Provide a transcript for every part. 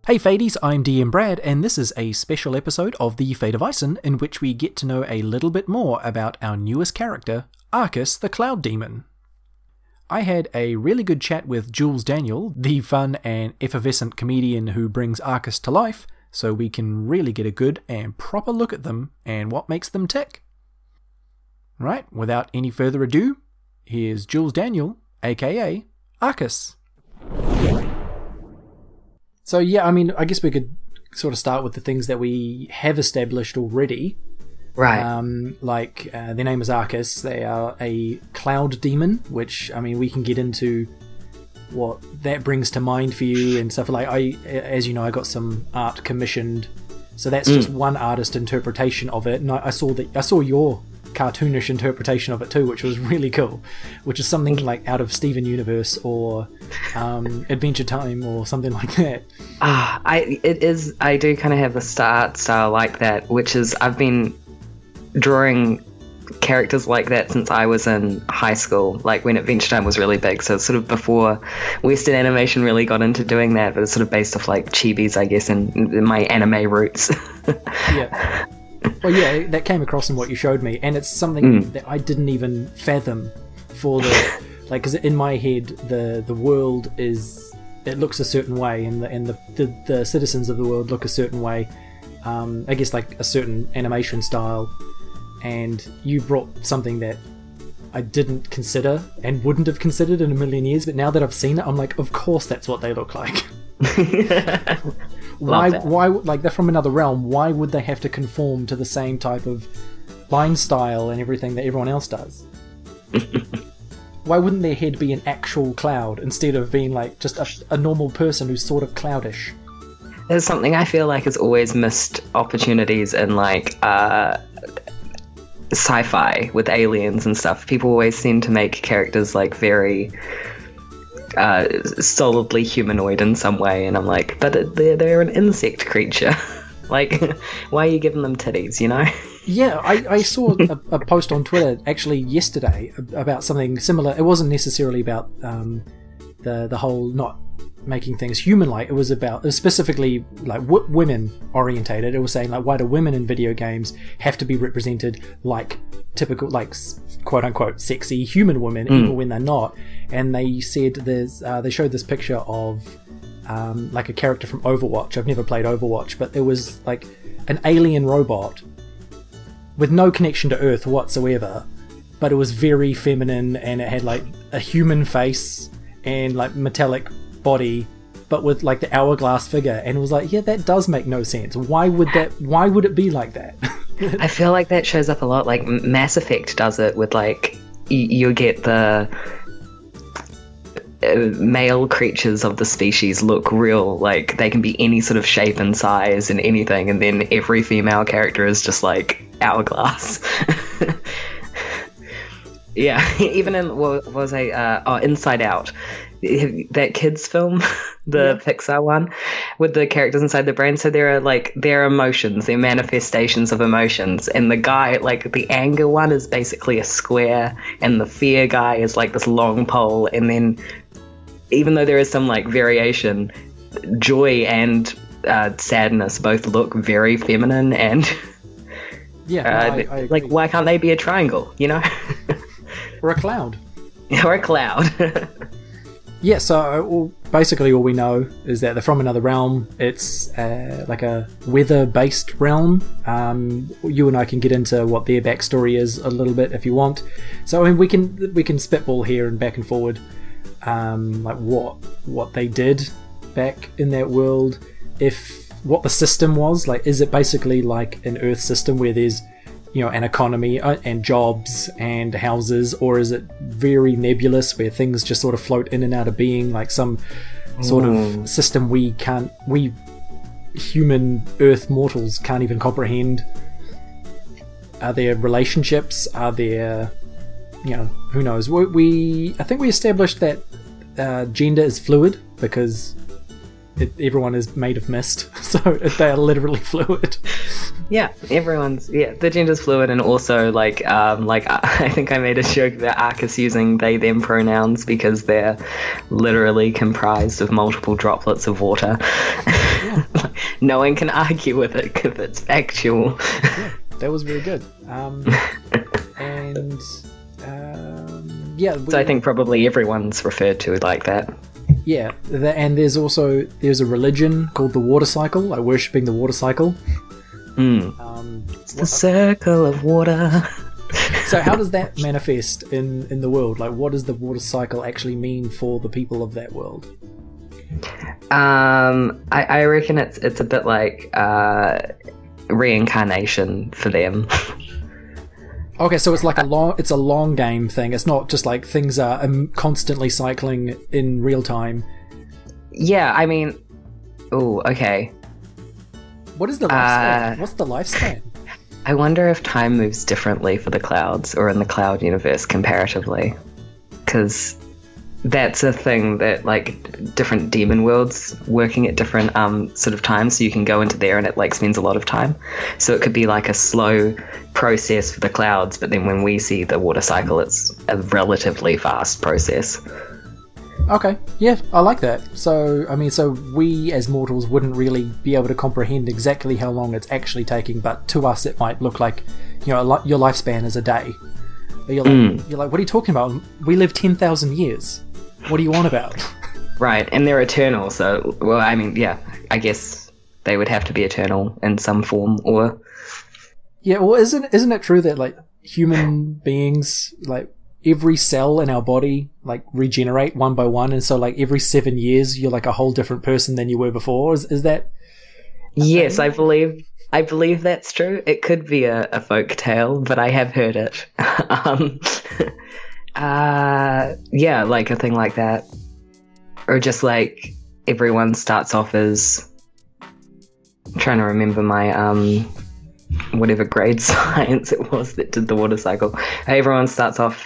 Hey Fadies, I'm DM Brad, and this is a special episode of The Fate of Ison, in which we get to know a little bit more about our newest character, Arcus the Cloud Demon. I had a really good chat with Jules Daniel, the fun and effervescent comedian who brings Arcus to life, so we can really get a good and proper look at them and what makes them tick. Right, without any further ado, here's Jules Daniel, aka Arcus. So yeah, I mean, I guess we could sort of start with the things that we have established already. Right. Their name is Arcus. They are a cloud demon, which, I mean, we can get into what that brings to mind for you and stuff. Like, as you know, I got some art commissioned, so that's just one artist interpretation of it. And I saw your cartoonish interpretation of it too, which was really cool, which is something like out of Steven Universe or Adventure Time or something like that. I do kind of have the art style like that, which is I've been drawing characters like that since I was in high school, like when Adventure Time was really big, so it's sort of before Western animation really got into doing that, but it's sort of based off like chibis, I guess, and my anime roots. Yeah. Well, yeah, that came across in what you showed me, and it's something that I didn't even fathom for the because in my head the world it looks a certain way, and the citizens of the world look a certain way. I guess like a certain animation style, and you brought something that I didn't consider and wouldn't have considered in a million years, but now that I've seen it, I'm like, of course that's what they look like. Why, like, they're from another realm, why would they have to conform to the same type of line style and everything that everyone else does? Why wouldn't their head be an actual cloud instead of being like just a normal person who's sort of cloudish? There's something I feel like has always missed opportunities in like sci-fi with aliens and stuff. People always seem to make characters like very solidly humanoid in some way, and I'm like, but they're an insect creature. Like, why are you giving them titties, you know? Yeah, I saw a post on Twitter actually yesterday about something similar. It wasn't necessarily about the whole not making things human-like. It was specifically like women orientated. It was saying like, why do women in video games have to be represented like typical, like quote-unquote sexy human women, even when they're not? And they said they showed this picture of like a character from Overwatch. I've never played Overwatch, but there was like an alien robot with no connection to Earth whatsoever, but it was very feminine, and it had like a human face and like metallic body, but with like the hourglass figure, and it was like, yeah, that does make no sense. Why would it be like that? I feel like that shows up a lot. Like Mass Effect does it with like you get the male creatures of the species look real, like they can be any sort of shape and size and anything, and then every female character is just like hourglass. Yeah, even in Inside Out, that kids film, the Pixar one, with the characters inside the brain. So there are like their emotions, their manifestations of emotions, and the guy, like the anger one is basically a square, and the fear guy is like this long pole. And then even though there is some like variation, joy and sadness both look very feminine, and I like, why can't they be a triangle, you know? Or a cloud. Or a cloud. Yeah, so basically all we know is that they're from another realm. It's like a weather-based realm. You and I can get into what their backstory is a little bit if you want. So I mean, we can spitball here and back and forward, like what they did back in that world. What the system was like. Is it basically like an Earth system where there's, you know, an economy and jobs and houses, or is it very nebulous where things just sort of float in and out of being, like some sort of system we human Earth mortals can't even comprehend? Are there relationships? Are there, you know, who knows? I think we established that gender is fluid, because everyone is made of mist, so they are literally fluid. Yeah, the gender's fluid, and also I think I made a joke that Arcus using they them pronouns because they're literally comprised of multiple droplets of water. Yeah. No one can argue with it because it's factual. Yeah, that was very good. So I think probably everyone's referred to like that. Yeah, and there's a religion called the water cycle, like worshipping the water cycle. It's the circle of water. So how does that manifest in the world? Like, what does the water cycle actually mean for the people of that world? I reckon it's a bit like reincarnation for them. Okay, so it's like a long game thing. It's not just like things are constantly cycling in real time. Yeah, I mean, okay. What is the lifespan? What's the lifespan? I wonder if time moves differently for the clouds or in the cloud universe comparatively, because that's a thing that like different demon worlds working at different sort of times, so you can go into there and it like spends a lot of time, so it could be like a slow process for the clouds, but then when we see the water cycle it's a relatively fast process. Okay, yeah, I like that. So I mean, so we as mortals wouldn't really be able to comprehend exactly how long it's actually taking, but to us it might look like, you know, your lifespan is a day. You're like, what are you talking about? We live 10,000 years. What do you want about? Right, and they're eternal, so, well, I mean, yeah, I guess they would have to be eternal in some form, or... Yeah, well, isn't it true that, like, human beings, like, every cell in our body, like, regenerate one by one, and so, like, every 7 years, you're, like, a whole different person than you were before? Is that... Yes, I believe that's true. It could be a folk tale, but I have heard it. Yeah, like a thing like that. Or just like everyone starts off as... I'm trying to remember my whatever grade science it was that did the water cycle. Everyone starts off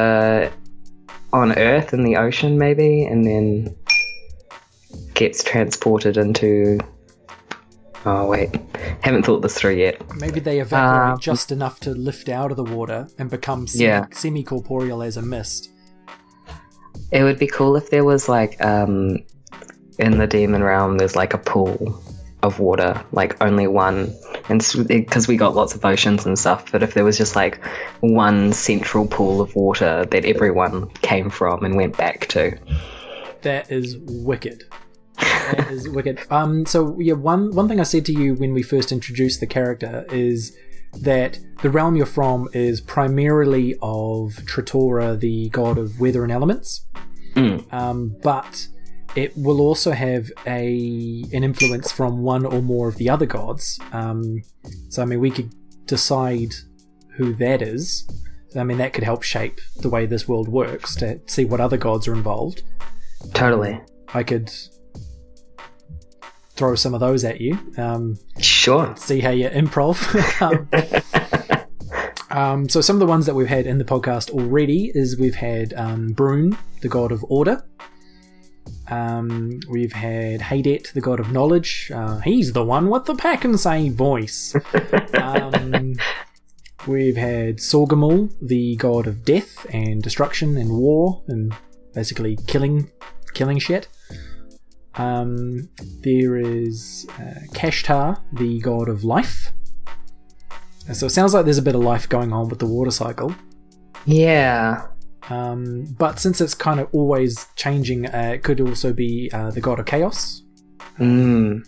on Earth in the ocean maybe, and then gets transported into... Oh wait, haven't thought this through yet. Maybe they evaporate just enough to lift out of the water and become semi-corporeal as a mist. It would be cool if there was like, in the demon realm, there's like a pool of water, like only one, and because we got lots of oceans and stuff, but if there was just like one central pool of water that everyone came from and went back to. That is wicked. That is wicked. So yeah, one thing I said to you when we first introduced the character is that the realm you're from is primarily of Tritora, the god of weather and elements. But it will also have an influence from one or more of the other gods. So I mean, we could decide who that is. I mean, that could help shape the way this world works, to see what other gods are involved. Totally. I could throw some of those at you. Sure. See how you improv. So some of the ones that we've had in the podcast already is we've had Brune, the god of order. We've had Haydet, the god of knowledge. He's the one with the pack and say voice. We've had Sorgamul, the god of death and destruction and war and basically killing shit. There is Kashtar, the god of life. So it sounds like there's a bit of life going on with the water cycle. Yeah. But since it's kind of always changing, it could also be the god of chaos. I'm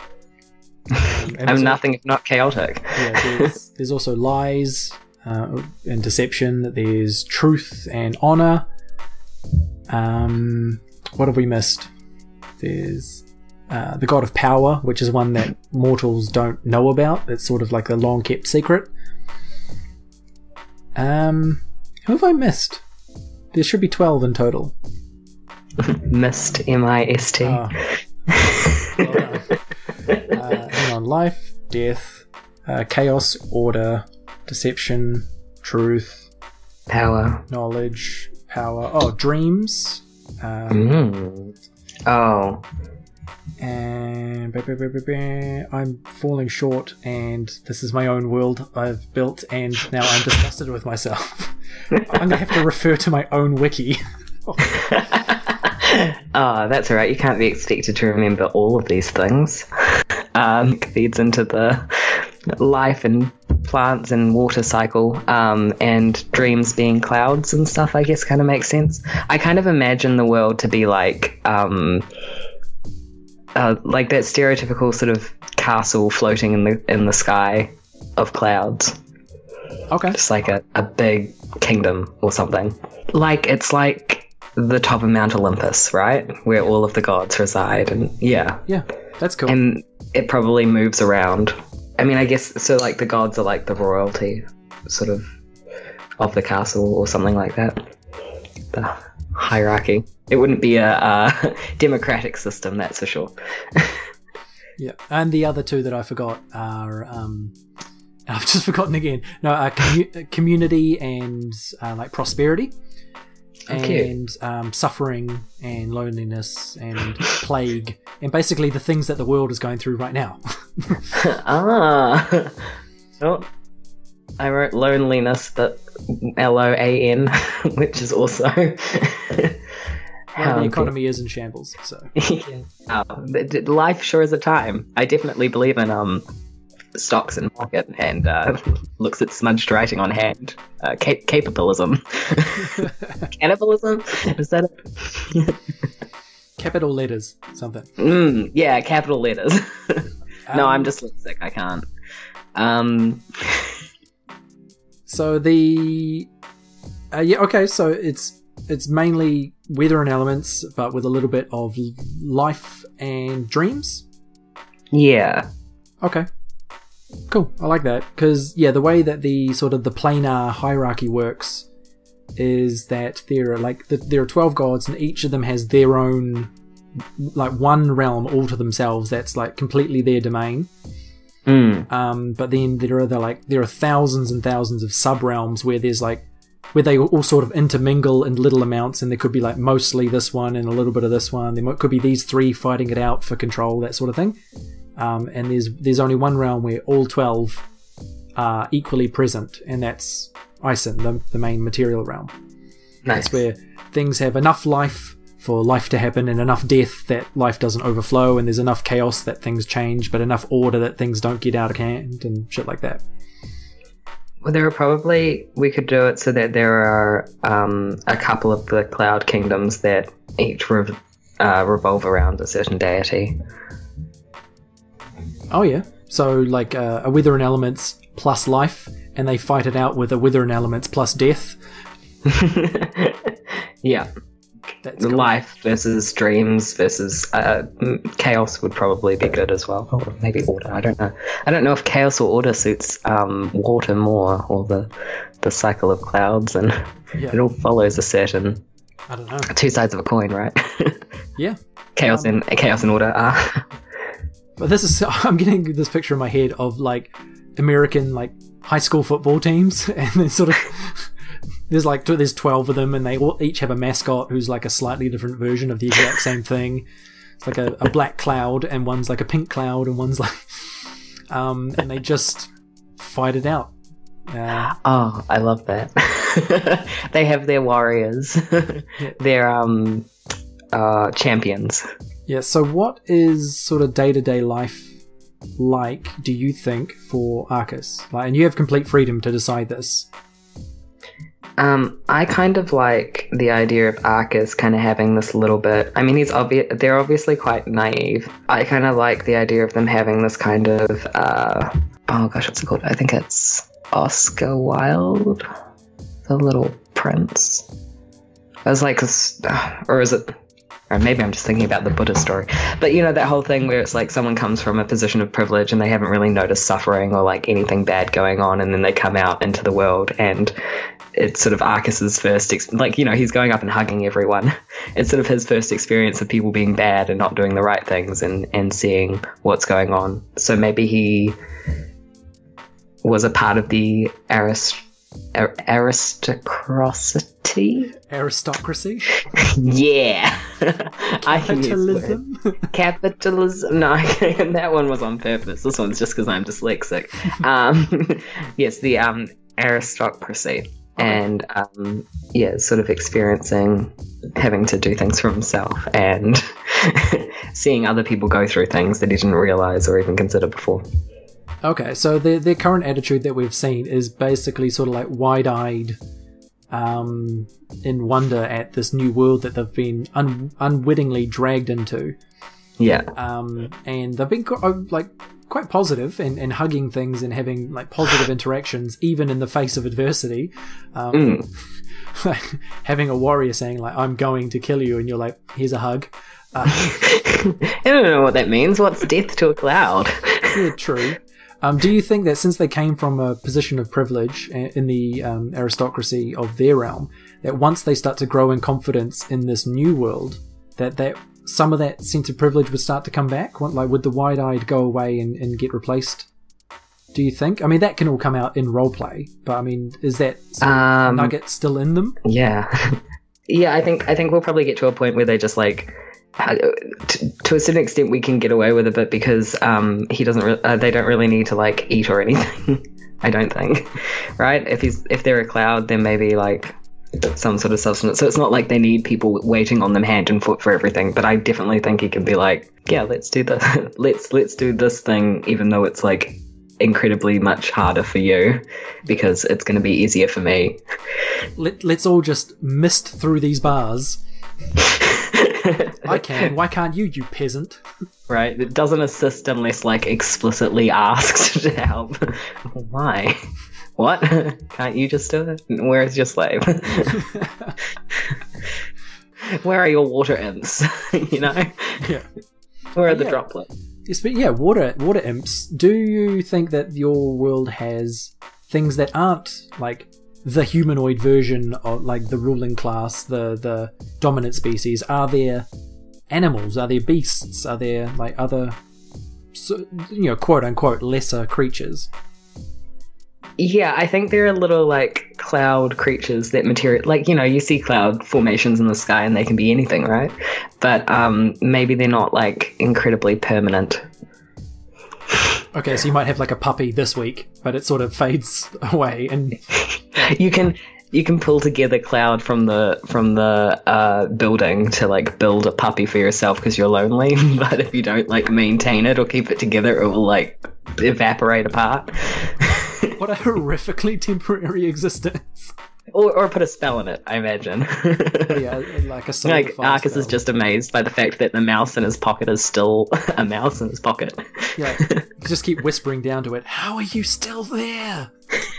nothing if not chaotic. Yeah, there's also lies and deception. There's truth and honor. What have we missed? There's the god of power, which is one that mortals don't know about. It's sort of like a long kept secret. Who have I missed? There should be 12 in total. Missed, M-I-S-T. Well hang on. Life, death, chaos, order, deception, truth, power, knowledge, power. Oh, dreams. And I'm falling short, and this is my own world I've built, and now I'm disgusted with myself. I'm going to have to refer to my own wiki. Oh, that's all right. You can't be expected to remember all of these things. It feeds into the life and plants and water cycle, and dreams being clouds and stuff, I guess, kind of makes sense. I kind of imagine the world to be like that stereotypical sort of castle floating in the sky of clouds. Okay. Just like a big kingdom or something. Like it's like the top of Mount Olympus, right? Where all of the gods reside, and yeah. Yeah, that's cool. And it probably moves around. I mean, I guess so. Like the gods are like the royalty, sort of the castle or something like that. The hierarchy. It wouldn't be a democratic system, that's for sure. Yeah, and the other two that I forgot are I've just forgotten again. No, community and like prosperity, and suffering and loneliness and plague, and basically the things that the world is going through right now. Oh, I wrote loneliness, but LOAN, which is also how the economy is in shambles. So life sure is a time. I definitely believe in stocks and market, and looks at smudged writing on hand. Capitalism. Cannibalism? Is that it? Capital letters, something. Yeah, capital letters. No, I'm dyslexic. I can't. So the so it's mainly weather and elements, but with a little bit of life and dreams. Yeah. Okay. Cool. I like that because the way that the sort of the planar hierarchy works is that there are 12 gods, and each of them has their own like one realm all to themselves that's like completely their domain. But then there are thousands and thousands of sub realms where they all sort of intermingle in little amounts, and there could be like mostly this one and a little bit of this one. There could be these three fighting it out for control, that sort of thing. And there's only one realm where all 12 are equally present, and that's Ison, the main material realm. Nice. That's where things have enough life for life to happen, and enough death that life doesn't overflow, and there's enough chaos that things change, but enough order that things don't get out of hand and shit like that. Well, we could do it so that there are a couple of the cloud kingdoms that each revolve around a certain deity. Oh yeah, so like a wither and elements plus life, and they fight it out with a wither and elements plus death. Yeah. That's cool. Life versus dreams versus chaos would probably be good as well. Or maybe order. I don't know. I don't know if chaos or order suits water more, or the cycle of clouds, and it all follows a certain. I don't know. Two sides of a coin, right? Yeah. Chaos and order. But I'm getting this picture in my head of like American like high school football teams, and then sort of. There's 12 of them, and they each have a mascot who's like a slightly different version of the exact same thing. It's like a black cloud, and one's like a pink cloud, and one's like and they just fight it out. Oh, I love that. They have their warriors. Their champions. Yeah, so what is sort of day-to-day life like, do you think, for Arcus? And you have complete freedom to decide this. I kind of like the idea of Arcus kind of having this little bit. I mean, they're obviously quite naive. I kind of like the idea of them having this kind of, oh gosh, what's it called? I think it's Oscar Wilde, the Little Prince. I was like, or is it? Or maybe I'm just thinking about the Buddha story. But you know, that whole thing where it's like someone comes from a position of privilege and they haven't really noticed suffering or like anything bad going on, and then they come out into the world, and it's sort of Arcus's first, he's going up and hugging everyone. It's sort of his first experience of people being bad and not doing the right things, and seeing what's going on. So maybe he was a part of the Aristocracy? Aristocracy? Yeah. Capitalism? Capitalism. No, that one was on purpose. This one's just because I'm dyslexic. Yes, the aristocracy. And sort of experiencing having to do things for himself and seeing other people go through things that he didn't realize or even consider before. Okay, so their current attitude that we've seen is basically sort of like wide-eyed in wonder at this new world that they've been unwittingly dragged into. Yeah. And they've been quite positive and hugging things and having like positive interactions even in the face of adversity. Having a warrior saying like, I'm going to kill you, and you're like, here's a hug. I don't know what that means. What's death to a cloud? Yeah, true. Do you think that since they came from a position of privilege in the aristocracy of their realm, that once they start to grow in confidence in this new world, that some of that sense of privilege would start to come back? Like, would the wide-eyed go away and get replaced? Do you think? I mean, that can all come out in roleplay, but I mean, is that nugget still in them? Yeah. Yeah, I think we'll probably get to a point where they just like, to a certain extent, we can get away with it, but because he doesn't, they don't really need to like eat or anything. I don't think, right? If they're a cloud, then maybe like some sort of substance. So it's not like they need people waiting on them hand and foot for everything. But I definitely think he can be like, yeah, let's do the let's do this thing, even though it's like incredibly much harder for you because it's going to be easier for me. Let's all just mist through these bars. I can. Why can't you, you peasant? Right. It doesn't assist unless like explicitly asked to help. Why? What? Can't you just do it? Where's your slave? Where are your water imps? You know? Yeah. Where are the droplets? Yeah, water imps. Do you think that your world has things that aren't like the humanoid version of like the ruling class, the dominant species? Are there animals? Are there beasts? Are there like other, quote unquote, lesser creatures? Yeah, I think there are little like cloud creatures that material, like, you see cloud formations in the sky and they can be anything, right? But maybe they're not like incredibly permanent. Okay, so you might have like a puppy this week, but it sort of fades away, and you can pull together cloud from the building to like build a puppy for yourself because you're lonely. But if you don't like maintain it or keep it together, it will like evaporate apart. What a horrifically temporary existence. Or put a spell in it, I imagine. Yeah, like a like Arcus spell. is just amazed by the fact that the mouse in his pocket is still a mouse in his pocket. Yeah, just keep whispering down to it, how are you still there?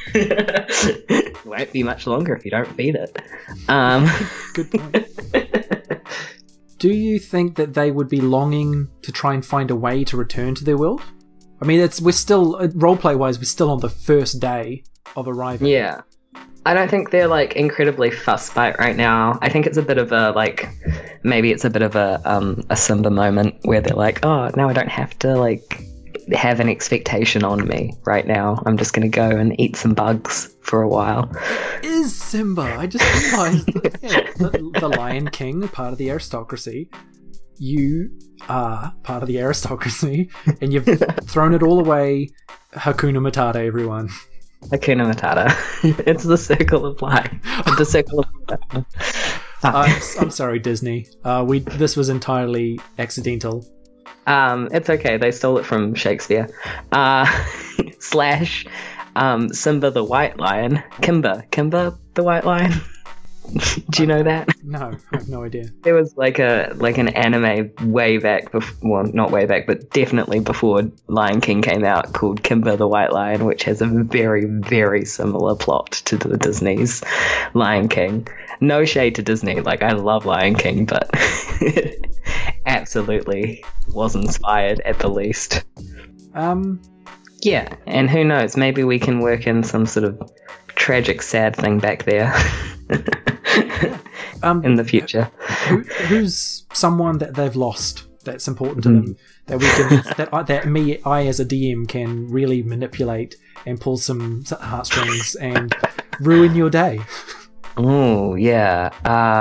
It won't be much longer if you don't feed it. Good point. Do you think that they would be longing to try and find a way to return to their world? I mean, we're still, roleplay-wise, we're still on the first day of arriving. Yeah. I don't think they're, like, incredibly fussed by it right now. I think it's a bit of a, like, maybe it's a bit of a Simba moment where they're like, oh, now I don't have to, like, have an expectation on me right now. I'm just going to go and eat some bugs for a while. It is Simba. I just realised that the Lion King, part of the aristocracy. You are part of the aristocracy, and you've thrown it all away. Hakuna Matata, everyone. Hakuna Matata. It's the circle of life. The circle of life. I'm sorry, Disney. This was entirely accidental. It's okay. They stole it from Shakespeare. / Simba the White Lion. Kimba the White Lion. Do you know that? No, I have no idea. There was like an anime way back, well, not way back, but definitely before Lion King came out, called Kimba the White Lion, which has a very, very similar plot to the Disney's Lion King. No shade to Disney, like I love Lion King, but it absolutely was inspired at the least. Yeah, and who knows, maybe we can work in some sort of tragic, sad thing back there. In the future. Who's someone that they've lost that's important to them, that we can I as a DM can really manipulate and pull some heartstrings and ruin your day. Oh yeah.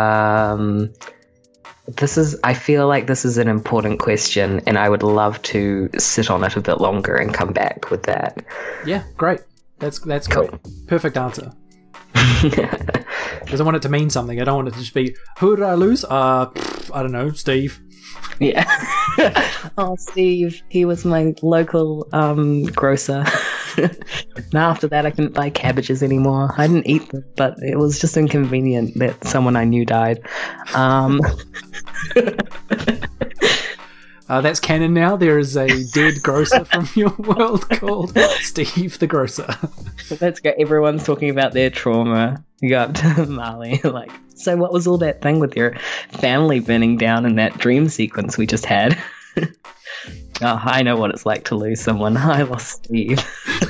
I feel like this is an important question, and I would love to sit on it a bit longer and come back with that. Yeah, great. That's Cool. great. Perfect answer. Because I want it to mean something. I don't want it to just be, who did I lose? I don't know, Steve. Yeah. Oh, Steve, he was my local grocer. And after that, I couldn't buy cabbages anymore. I didn't eat them, but it was just inconvenient that someone I knew died. That's canon now. There is a dead grocer from your world called Steve the Grocer. That's great. Everyone's talking about their trauma. You go up to Marley, like, so what was all that thing with your family burning down in that dream sequence we just had? Oh, I know what it's like to lose someone. I lost Steve.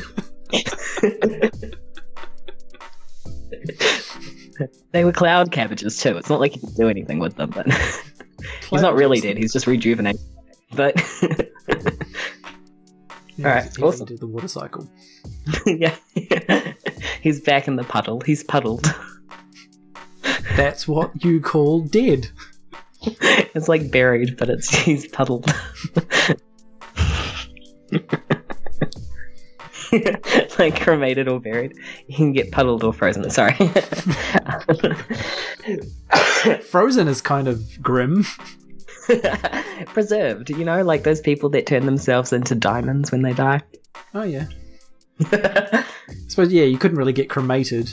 They were cloud cabbages too. It's not like you could do anything with them, but he's not really dead. He's just rejuvenated. But Yeah, all right, he's awesome. into the water cycle. Yeah, he's back in the puddle. He's puddled. That's what you call dead. It's like buried, but he's puddled. Like cremated or buried. You can get puddled or frozen. Sorry. Frozen is kind of grim. Preserved, like those people that turn themselves into diamonds when they die. Oh yeah. I suppose you couldn't really get cremated.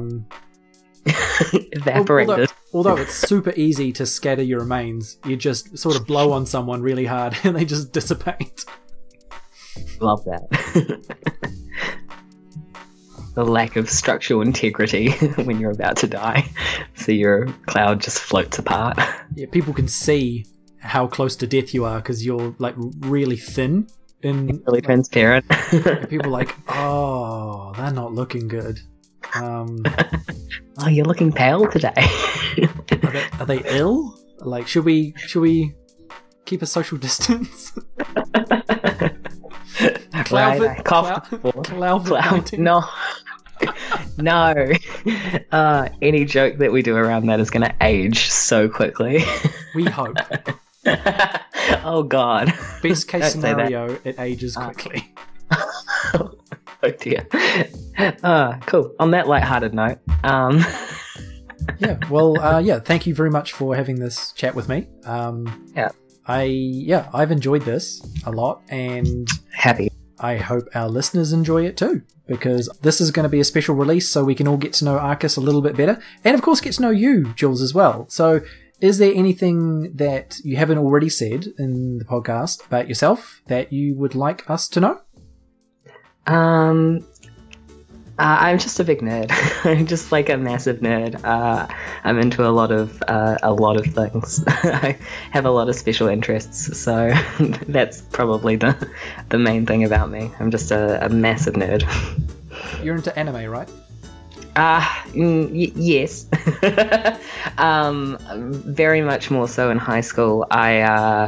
Evaporated. Although it's super easy to scatter your remains. You just sort of blow on someone really hard and they just dissipate. Love that. The lack of structural integrity when you're about to die. So your cloud just floats apart. Yeah, people can see how close to death you are because you're like really thin and really transparent. And people are like, oh, they're not looking good. Oh, you're looking pale today. Are they ill? Like, should we keep a social distance? Cloud. No. Any joke that we do around that is going to age so quickly. We hope. Oh God. Best case scenario, it ages quickly. Oh dear. Cool. On that lighthearted note, yeah. Well, thank you very much for having this chat with me. I've enjoyed this a lot, and happy. I hope our listeners enjoy it too, because this is going to be a special release so we can all get to know Arcus a little bit better, and of course get to know you, Jules, as well. So is there anything that you haven't already said in the podcast about yourself that you would like us to know? I'm just a big nerd. I'm just like a massive nerd. I'm into a lot of things. I have a lot of special interests, so that's probably the main thing about me. I'm just a massive nerd. You're into anime, right? Yes. Very much more so in high school. I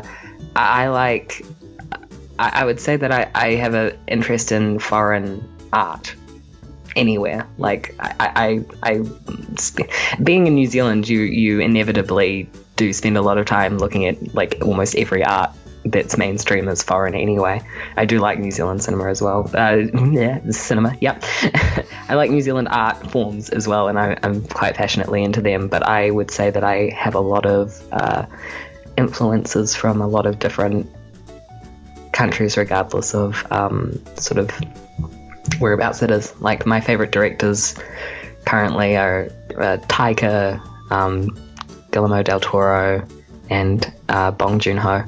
would say that I have an interest in foreign art. Anywhere, like being in New Zealand, you inevitably do spend a lot of time looking at like almost every art that's mainstream is foreign anyway. I do like New Zealand cinema as well. Cinema, yep. I like New Zealand art forms as well, and I'm quite passionately into them. But I would say that I have a lot of influences from a lot of different countries, regardless of sort of whereabouts it is. Like my favorite directors currently are Taika, Guillermo del Toro, and Bong Joon-ho.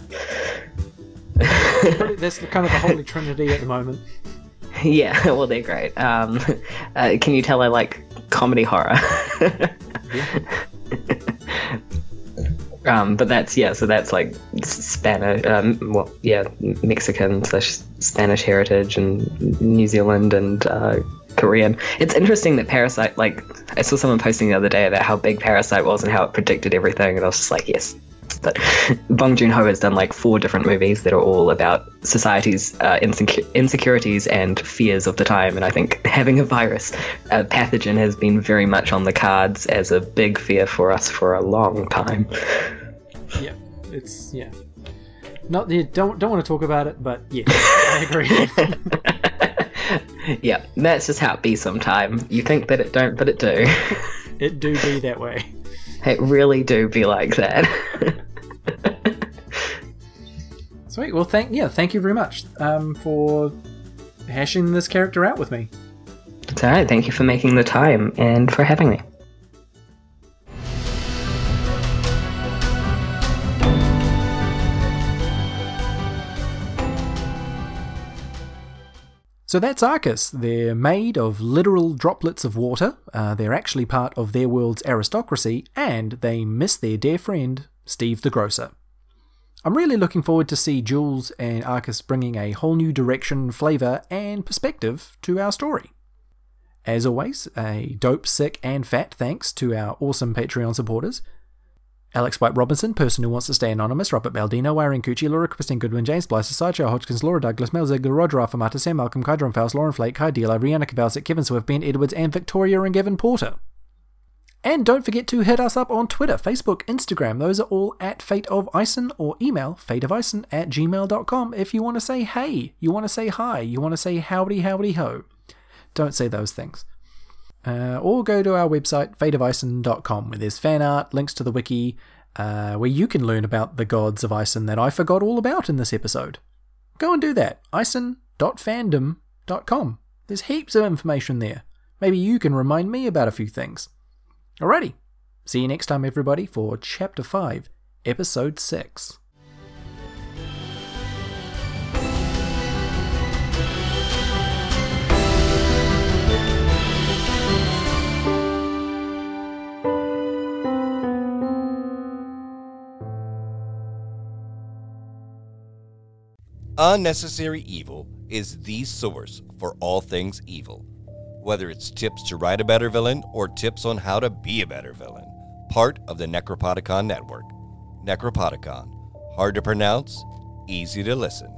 That's kind of the holy trinity at the moment. Yeah, well, they're great. Can you tell I like comedy horror? But that's so that's like Spanish, Mexican / Spanish heritage, and New Zealand and Korean. It's interesting that Parasite, like I saw someone posting the other day about how big Parasite was and how it predicted everything, and I was just like, yes, But Bong Joon-ho has done like 4 different movies that are all about society's insecurities and fears of the time. And I think having a virus, a pathogen, has been very much on the cards as a big fear for us for a long time. Yeah, it's Not don't want to talk about it, but yeah, I agree. Yeah, that's just how it be sometime. You think that it don't, but it do. It do be that way. It really do be like that. Sweet. Well, thank you very much for hashing this character out with me. It's alright. Thank you for making the time and for having me. So that's Arcus. They're made of literal droplets of water. They're actually part of their world's aristocracy, and they miss their dear friend, Steve the Grocer. I'm really looking forward to see Jules and Arcus bringing a whole new direction, flavour, and perspective to our story. As always, a dope, sick, and fat thanks to our awesome Patreon supporters. Alex White Robinson, person who wants to stay anonymous, Robert Baldino, Irene Cucci, Laura Christine Goodwin, James Blyce, Sideshow Hodgkins, Laura Douglas, Mel Ziegler, Roger Affamata, Sam Malcolm, Kydron Faust, Lauren Flake, Kai Dealer, Rihanna Kavalsik, Kevin Swift, Ben Edwards, and Victoria and Gavin Porter. And don't forget to hit us up on Twitter, Facebook, Instagram. Those are all at Fate of Ison, or email fateofison@gmail.com if you want to say hey, you want to say hi, you want to say howdy howdy ho. Don't say those things. Or go to our website, fateofison.com, where there's fan art, links to the wiki, where you can learn about the gods of Ison that I forgot all about in this episode. Go and do that. ison.fandom.com. There's heaps of information there. Maybe you can remind me about a few things. Alrighty. See you next time, everybody, for Chapter 5, Episode 6. Unnecessary Evil is the source for all things evil. Whether it's tips to write a better villain or tips on how to be a better villain. Part of the Necropodicon Network. Necropodicon. Hard to pronounce, easy to listen.